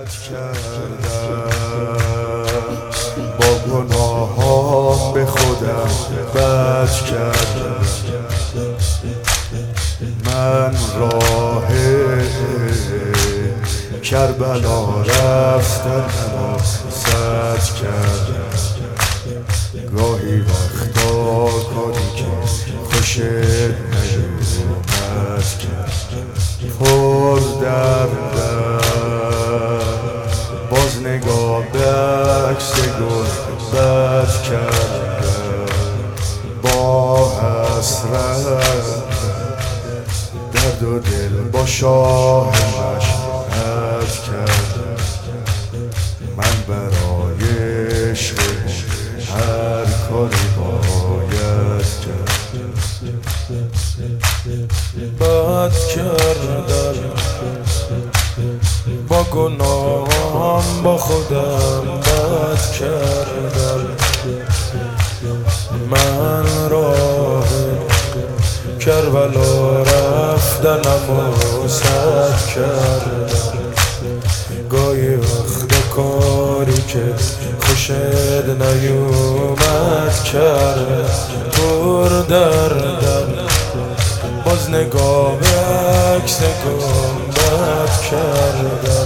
کردم، با گناهام به خودم بد کردم. من راه کربلا رفتنم سد کردم. گاهی وقتا کاری که خوشت نیومد کردم. پر دردم باز نگاه به عکس گل بد کردم. با حسرت درد و دل با شاه مشهد کردم. من برای عشق هر کاری باید کرد. بد کردم با گناهم با خودم بد کردم. من راه کربلا رفتنم و سد کردم. گاهی وقت کاری که خوشت نیومد کرد. پر دردم باز نگاه به عکس گنبد کردم.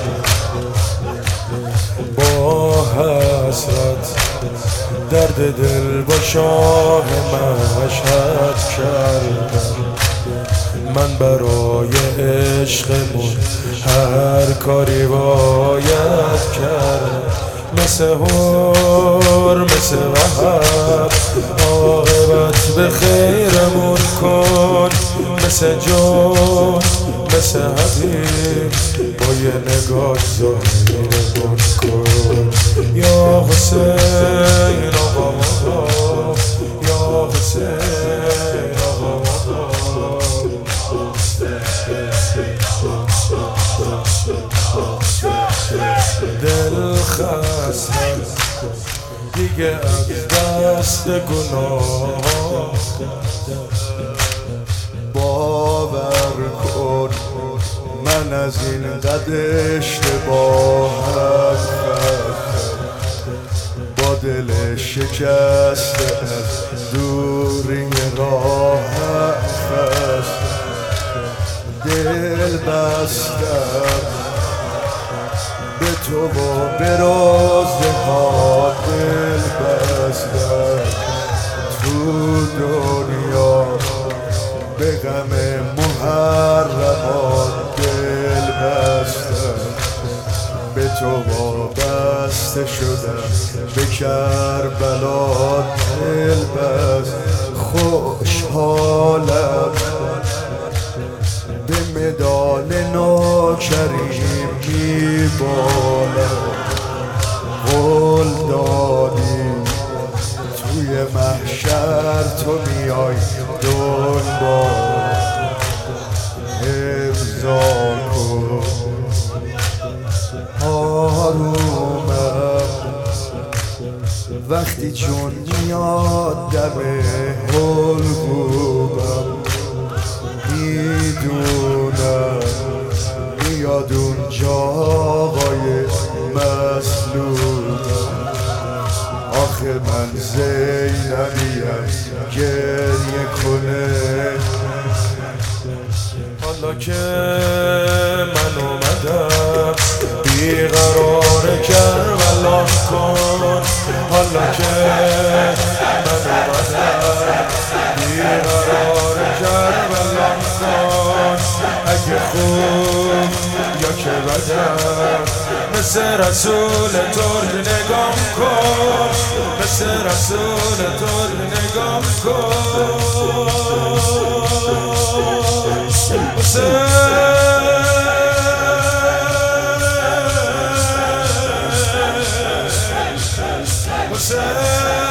با حسرت درد دل با شاه مشهد کردم. من برای عشقمون هر کاری باید کرد. مثل هور مثل وحب عاقبت به خیرمون کن. مثل جون مثل حبیب با یه نگاه ظاهرمون کن. یا حسین آقا مقام، یا حسین آقا مقام. دل خستم دیگه از دست گناه. باور کن من از این قد اشتباهم خستم. با دل شکسته از دوری راهم خستم. دل بستم به تو و به رازه ها دل بستم. تو دنیا به غم محرمات دل بستم. به تو وابسته شدم به کربلا دل بستم. خوشحالم به مدال ناکریم میبالم. قول دادی توی محشر تو میای دنبال. حفظا کن آرومم وقتی جون میاد دم حلقومم. میدونم میاد اونجا آقای مسلوبم. آخه من زینبیم گریه کنه. حالا که من اومدم بیقرار کربلا کن. حالا که من اومدم بیقرار کربلا کن. اگه خوب یا که بدم مثل رسول ترک نگام کن. مثل رسول ترک نگام کن. Hussein